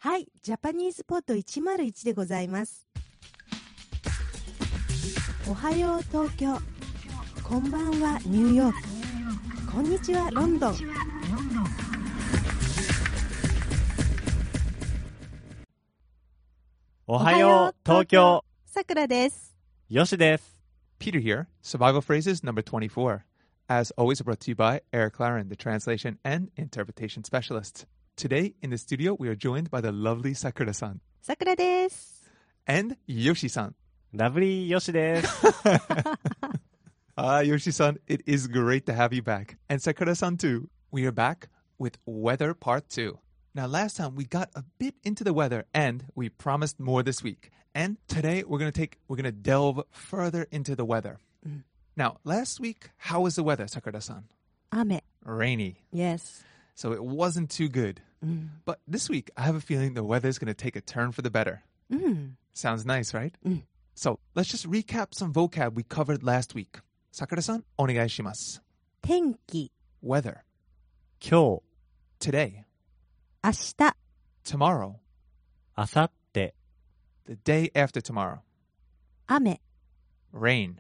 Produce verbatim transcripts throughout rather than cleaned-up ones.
はい、ジャパニーズポッドいちまるいちでございます。おはよう東京、こんばんはニューヨーク、こんにちはロンドン。 おはよう東京、 さくらです。 よしです。 Peter here. Survival phrases number twenty-four. As always, brought to you by Eric Claren, the translation and interpretation specialist. Today in the studio, we are joined by the lovely Sakura-san. さくらです。 And Yoshi-san. ラブリーよしです。 Ah, Yoshi-san, it is great to have you back. And Sakura-san too. We are back with Weather Part two. Now, last time we got a bit into the weather and we promised more this week. And today we're going to take, we're going to delve further into the weather. Mm. Now, last week, how was the weather, Sakura-san? 雨。 Rainy. Yes. So it wasn't too good. Mm. But this week, I have a feeling the weather is going to take a turn for the better. Mm. Sounds nice, right? Mm. So let's just recap some vocab we covered last week. Sakura-san, onegaishimasu. 天気、 Weather. 今日、 Today. 明日、 Tomorrow. あさって、 The day after tomorrow. 雨。 Rain.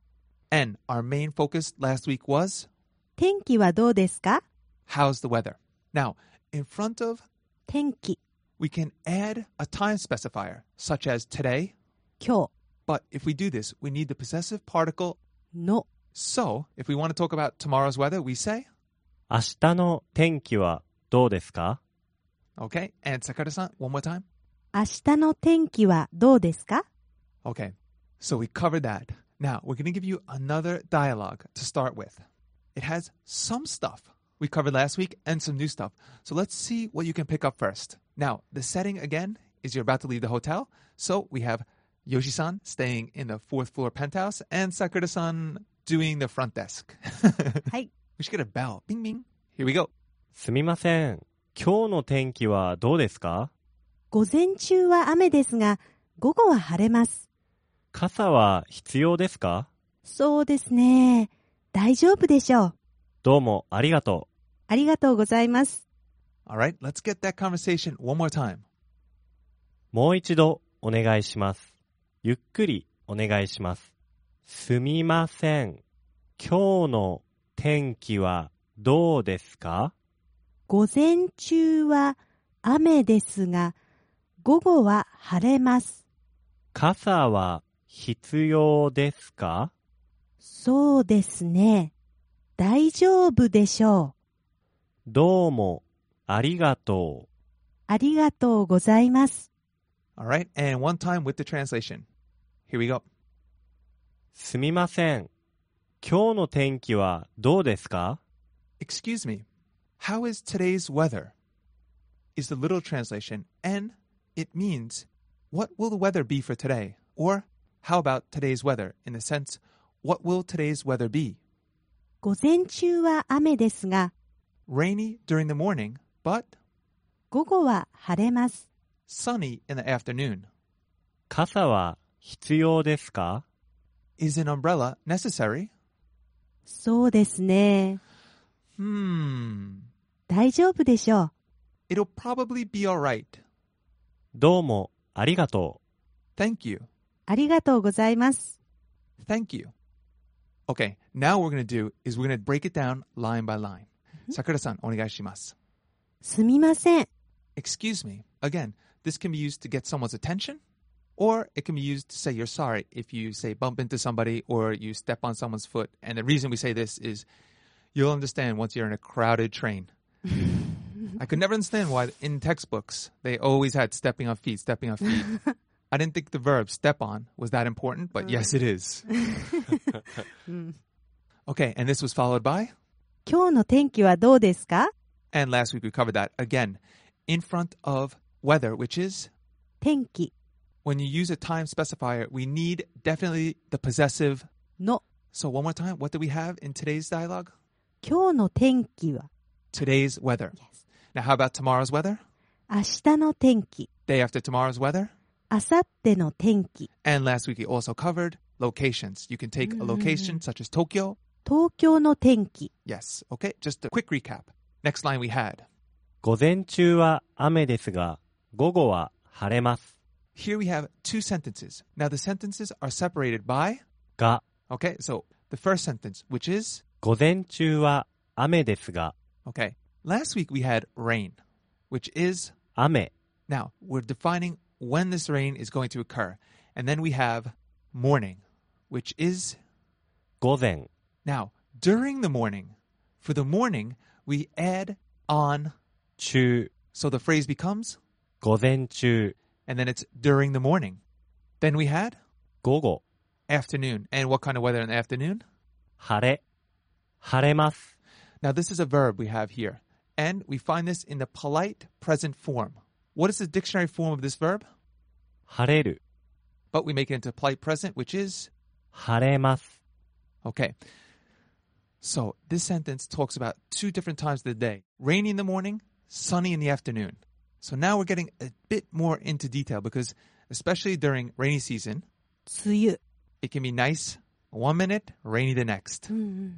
And our main focus last week was, 天気はどうですか？ how's the weather? Now, in front of, 天気、 we can add a time specifier, such as today. 今 But if we do this, we need the possessive particle. 日の、 So, if we want to talk about tomorrow's weather, we say, 明日の天気はどうですか？ okay? And Sakura-san, one more time. 明日の天気はどうですか？ Okay, so we covered that. Now, we're going to give you another dialogue to start with. It has some stuff we covered last week and some new stuff. So let's see what you can pick up first. Now, the setting again is you're about to leave the hotel. So we have Yoshi-san staying in the fourth floor penthouse and Sakura-san doing the front desk. はい。 We should get a bell. Bing, bing. Here we go. すみません。今日の天気はどうですか？ 午前中は雨ですが、午後は晴れます。 傘は必要ですか？ そうですね。大丈夫でしょう。 どうもありがとう。 ありがとうございます。 All right, let's get that conversation one more time. もう一度お願いします。ゆっくりお願いします。すみません。今日の天気はどうですか？ 午前中は雨ですが、午後は晴れます。 傘は必要ですか？ そうですね。大丈夫でしょう。 どうもありがとう。 ありがとうございます。 All right, and one time with the translation. Here we go. すみません。今日の天気はどうですか？ Excuse me, how is today's weather? Is the literal translation, and it means, what will the weather be for today? Or, how about today's weather? In the sense, what will today's weather be? 午前中は雨ですが、 Rainy during the morning, but 午後は晴れます。 sunny in the afternoon. 傘は必要ですか？ Is an umbrella necessary? そうですね。 Hmm, 大丈夫でしょう。 it'll probably be alright. どうもありがとう。 Thank you. ありがとうございます。 Thank you. Okay, now what we're going to do is we're going to break it down line by line. Sakura-san, onegaishimasu. すみません。 Excuse me. Again, this can be used to get someone's attention, or it can be used to say you're sorry if you, say, bump into somebody or you step on someone's foot. And the reason we say this is you'll understand once you're in a crowded train. I could never understand why in textbooks they always had stepping on feet, stepping on feet. I didn't think the verb step on was that important, but yes, it is. Okay, and this was followed by? 今日の天気はどうですか？ And last week we covered that again in front of weather, which is? 天気 When you use a time specifier, we need definitely the possessive の So one more time, what do we have in today's dialogue? 今日の天気は Today's weather. Yes. Now how about tomorrow's weather? 明日の天気 Day after tomorrow's weather? 明後日の天気 And last week we also covered locations. You can take a location such as Tokyo. 東京の天気 Yes. Okay, just a quick recap. Next line we had. 午前中は雨ですが、 午後は晴れます。 Here we have two sentences. Now the sentences are separated by, が、 okay, so the first sentence, which is, 午前中は雨ですが、 okay, last week we had rain, which is, 雨、 now we're defining when this rain is going to occur. And then we have morning, which is, 午前、 now during the morning. For the morning, we add on, 中、 so the phrase becomes, 午前中、 and then it's during the morning. Then we had 午後、 afternoon. And what kind of weather in the afternoon? 晴れ、晴れます。 Now this is a verb we have here. And we find this in the polite present form. What is the dictionary form of this verb? 晴れる、 But we make it into polite present, which is, 晴れます。 okay. So this sentence talks about two different times of the day. Rainy in the morning, sunny in the afternoon. So now we're getting a bit more into detail because especially during rainy season, 梅雨。 it can be nice one minute, rainy the next.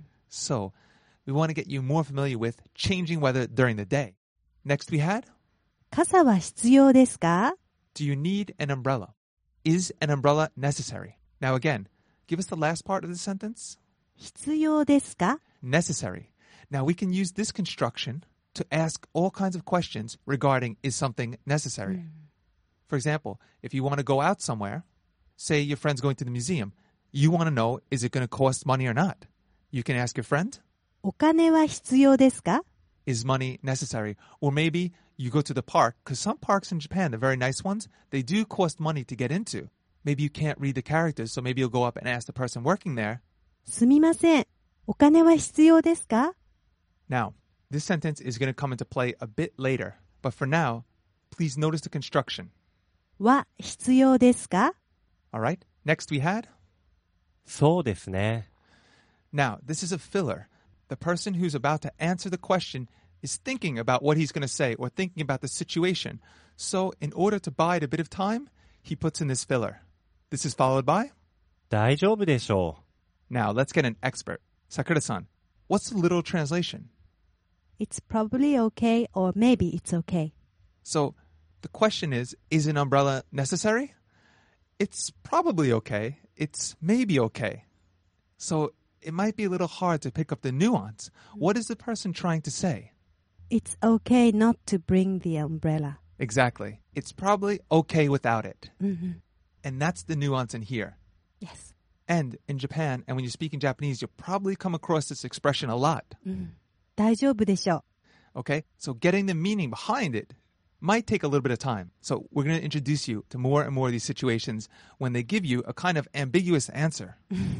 So we want to get you more familiar with changing weather during the day. Next we had, 傘は必要ですか？ do you need an umbrella? Is an umbrella necessary? Now again, give us the last part of the sentence. 必要ですか？ Necessary. Now we can use this construction to ask all kinds of questions regarding is something necessary. For example, if you want to go out somewhere, say your friend's going to the museum, you want to know, is it going to cost money or not? You can ask your friend, お金は必要ですか？ is money necessary? Or maybe you go to the park, because some parks in Japan, the very nice ones, they do cost money to get into. Maybe you can't read the characters, so maybe you'll go up and ask the person working there. すみません。お金は必要ですか？ Now, this sentence is going to come into play a bit later, but for now, please notice the construction. は必要ですか？ All right? Next we had, そうですね。 now, this is a filler. The person who's about to answer the question is thinking about what he's going to say or thinking about the situation. So, in order to bide a bit of time, he puts in this filler. This is followed by, 大丈夫でしょう。 now let's get an expert. Sakura-san, what's the literal translation? It's probably okay or maybe it's okay. So, the question is, is an umbrella necessary? It's probably okay. It's maybe okay. So, it might be a little hard to pick up the nuance. What is the person trying to say? It's okay not to bring the umbrella. Exactly. It's probably okay without it. Mm-hmm. And that's the nuance in here. Yes. And in Japan, and when you speak in Japanese, you'll probably come across this expression a lot. 大丈夫でしょう。 Okay? So getting the meaning behind it might take a little bit of time. So we're going to introduce you to more and more of these situations when they give you a kind of ambiguous answer.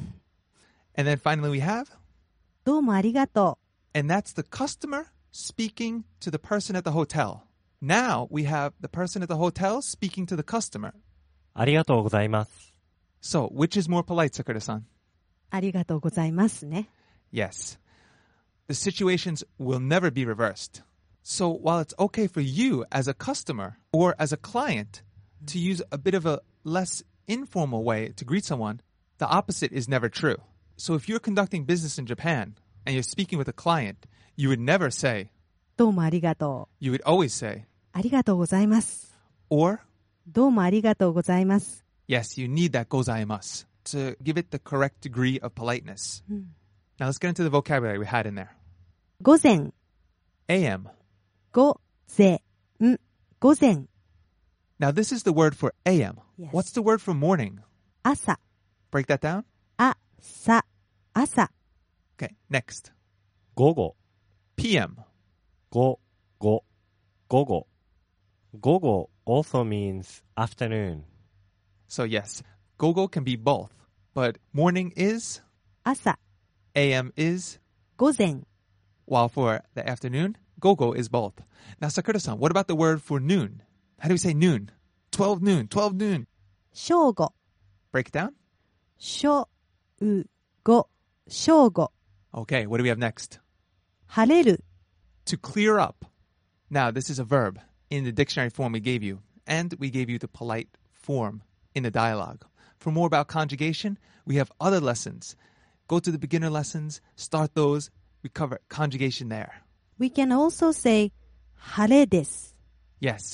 And then finally we have, どうもありがと and that's the customer speaking to the person at the hotel. Now we have the person at the hotel speaking to the customer. ありがとうございます。 So, which is more polite, Sakura-san? う。ありがとうございますね。 Yes. The situations will never be reversed. So, while it's okay for you as a customer or as a client to use a bit of a less informal way to greet someone, the opposite is never true. So, if you're conducting business in Japan and you're speaking with a client, you would never say, どうもありがと you would always say, う。ありがとうございます。 or, どうもありがとうございます。 yes, you need that gozaimasu to give it the correct degree of politeness. Now, let's get into the vocabulary we had in there. 午前、 A M. 午前、午前、 Now, this is the word for A M. Yes. What's the word for morning? 朝、 Break that down. 朝、朝、 Okay, next. 午後、 P M. 午後、午後。午後 also means afternoon. So, yes, gogo can be both, but morning is, 朝、 A M is, 午前、 while for the afternoon, gogo is both. Now, Sakura-san, what about the word for noon? How do we say noon? twelve noon, twelve noon. 正午、 Break it down. 正午、正午、 Okay, what do we have next? 晴れる、 To clear up. Now, this is a verb in the dictionary form we gave you, and we gave you the polite form in the dialogue. For more about conjugation, we have other lessons. Go to the beginner lessons, start those. We cover conjugation there. We can also say 晴れです。 Yes,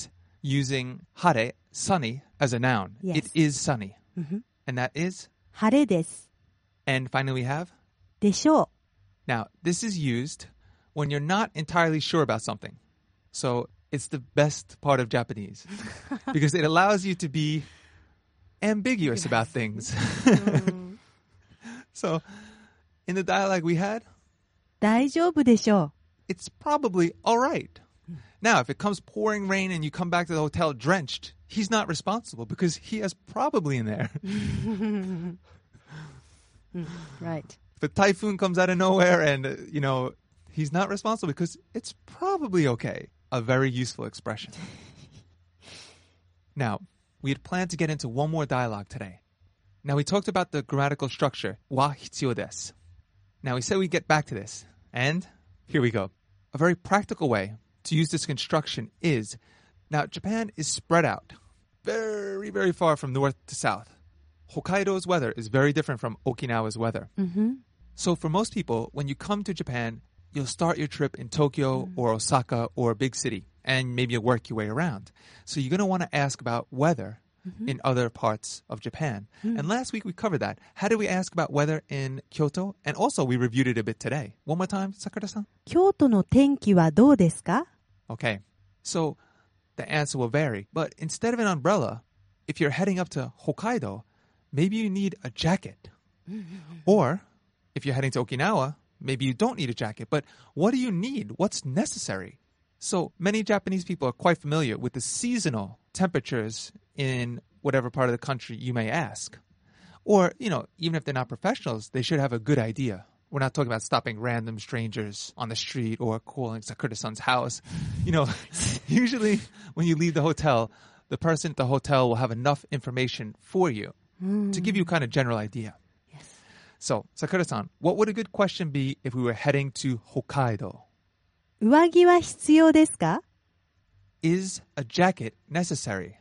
using hare, sunny, as a noun. Yes. It is sunny. Mhm. And that is? 晴れです。 And finally we have? でしょう。 Now, this is used when you're not entirely sure about something. So it's the best part of Japanese because it allows you to be ambiguous about things. So in the dialogue we had, 大丈夫でしょ it's probably all right. Now, if it comes pouring rain and you come back to the hotel drenched, he's not responsible because he has probably in there. う。Right. If a typhoon comes out of nowhere and, uh, you know, he's not responsible because it's probably okay. A very useful expression. Now, we had planned to get into one more dialogue today. Now, we talked about the grammatical structure, wa hitsuyo desu. Now, we said we'd get back to this. And here we go. A very practical way to use this construction is, now, Japan is spread out very, very far from north to south. Hokkaido's weather is very different from Okinawa's weather. Mhm. So for most people, when you come to Japan, you'll start your trip in Tokyo or Osaka or a big city, and maybe you'll work your way around. So you're going to want to ask about weather in other parts of Japan. And last week we covered that. How did we ask about weather in Kyoto? And also we reviewed it a bit today. One more time, Sakura-san. 京都の天気はどうですか Okay. So the answer will vary. But instead of an umbrella, if you're heading up to Hokkaido, maybe you need a jacket. Or if you're heading to Okinawa, maybe you don't need a jacket. But what do you need? What's necessary? So many Japanese people are quite familiar with the seasonal temperatures in whatever part of the country you may ask. Or, you know, even if they're not professionals, they should have a good idea. We're not talking about stopping random strangers on the street or calling Sakura-san's house. You know, usually when you leave the hotel, the person at the hotel will have enough information for you to give you a kind of general idea. Yes. So, Sakura-san, what would a good question be if we were heading to Hokkaido? 上着は必要ですか Is a jacket necessary?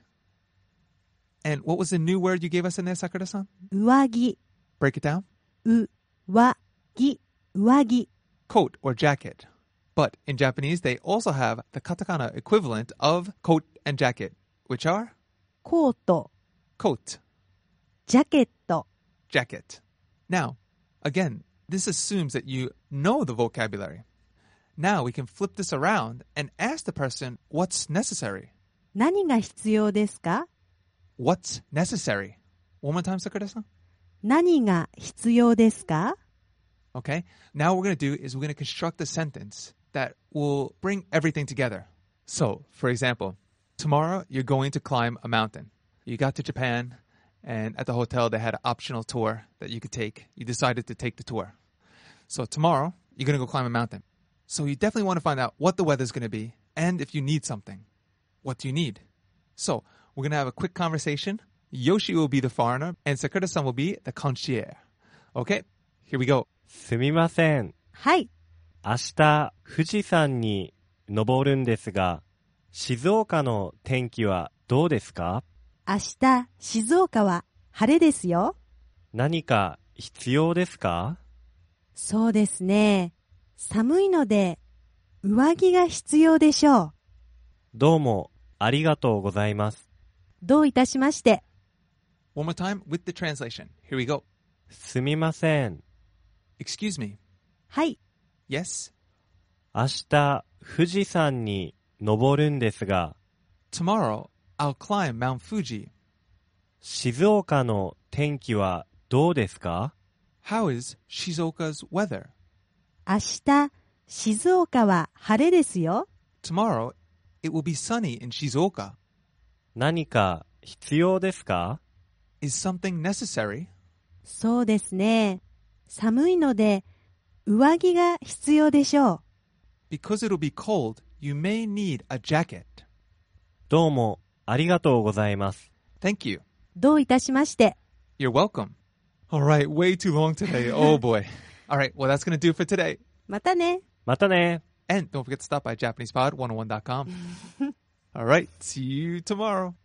And what was the new word you gave us in there, Sakura-san? 上着、 Break it down. う、わ、ぎ、上着。 Coat or jacket. But in Japanese, they also have the katakana equivalent of coat and jacket, which are コート、 coat, ジャケット。 jacket. Now, again, this assumes that you know the vocabulary. Now we can flip this around and ask the person what's necessary. 何が必要ですか What's necessary? One more time, Sakura-san. 何が必要ですか Okay. Now what we're going to do is we're going to construct a sentence that will bring everything together. So, for example, tomorrow you're going to climb a mountain. You got to Japan, and at the hotel they had an optional tour that you could take. You decided to take the tour. So tomorrow you're going to go climb a mountain. So you definitely want to find out what the weather's going to be and if you need something. What do you need? So we're going to have a quick conversation. Yoshi will be the foreigner, and Sakura-san will be the concierge. Okay, here we go. すみません。 はい。 明日、富士山に登るんですが、静岡の天気はどうですか？ 明日、静岡は晴れですよ。 何か必要ですか？ そうですね。寒いので、上着が必要でしょう。 どうもありがとうございます。 どういたしまして。 One more time with the translation. Here we go. すみません。 Excuse me. はい。 Yes. 明日、富士山に登るんですが、 Tomorrow, I'll climb Mount Fuji. 静岡の天気はどうですか？ How is Shizuoka's weather? 明日、静岡は晴れですよ。 Tomorrow, it will be sunny in Shizuoka. 何か必要ですか？ Is something necessary? そうですね。寒いので、上着が必要でしょう。 Because it'll be cold, you may need a jacket. どうもありがとうございます。 Thank you. どういたしまして。 You're welcome. All right, way too long today. Oh boy. All right, well, that's going to do for today. またね。 またね。 And don't forget to stop by Japanese Pod one oh one dot com. All right, see you tomorrow.